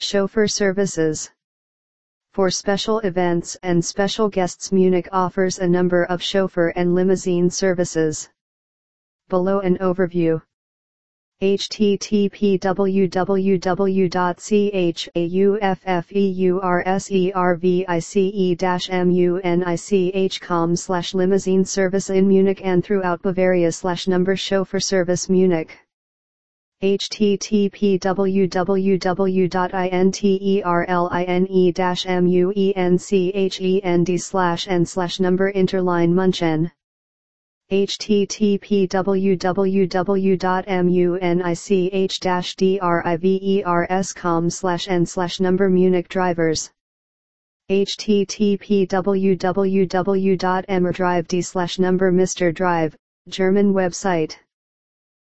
Chauffeur services. For special events and special guests, Munich offers a number of chauffeur and limousine services. Below an overview. http://www.chauffeurservice-munich.com/limousine service in Munich and throughout Bavaria /number chauffeur service Munich. http://www.interline-muenchend/n/number Interline Munchen. http://www.munich-drivers.com/n/number Munich drivers. http://www.emmerdrive.d/number Mr. Drive, German website.